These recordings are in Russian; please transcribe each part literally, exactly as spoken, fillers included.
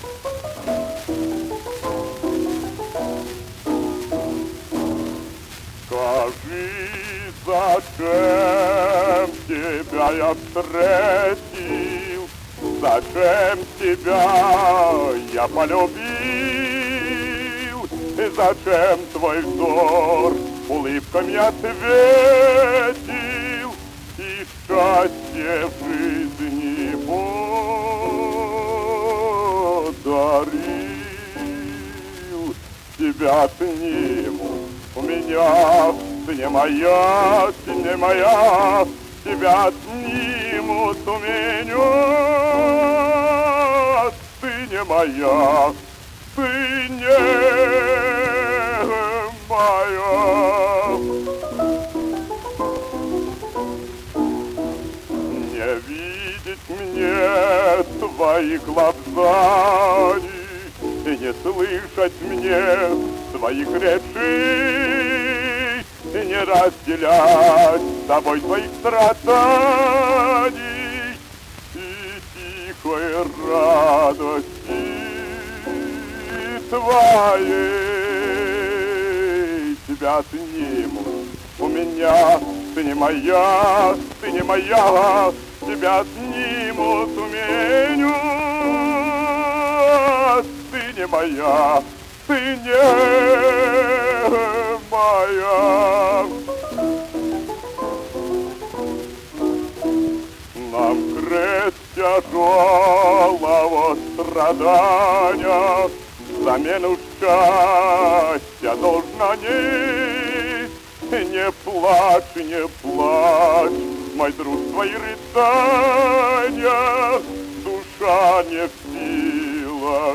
Скажи, зачем тебя я встретил, зачем тебя я полюбил, и зачем твой взор улыбками ответил, и счастье в жизни подарил. Тебя сниму у меня, ты не моя, ты не моя, тебя снимут у меня, ты не моя, ты не моя. Не видеть мне твоих лапзаний и не слышать мне твоих речей, и не разделять с тобой твоих страданий и тихой радости твоей. Тебя снимут у меня, ты не моя, ты не моя, тебя снимут у меня, ты не моя, ты не моя. Нам крест тяжелого страдания замену счастья должна нести. Не плачь, не плачь, мой друг, твои рыдания, душа не в силах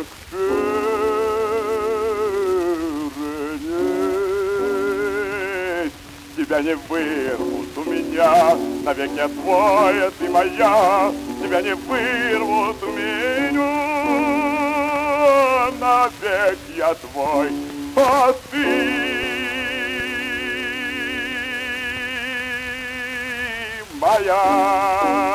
широнеть. Тебя не вырвут у меня, навек я твоя, ты моя. Тебя не вырвут у меня, навек я твой, а ты моя.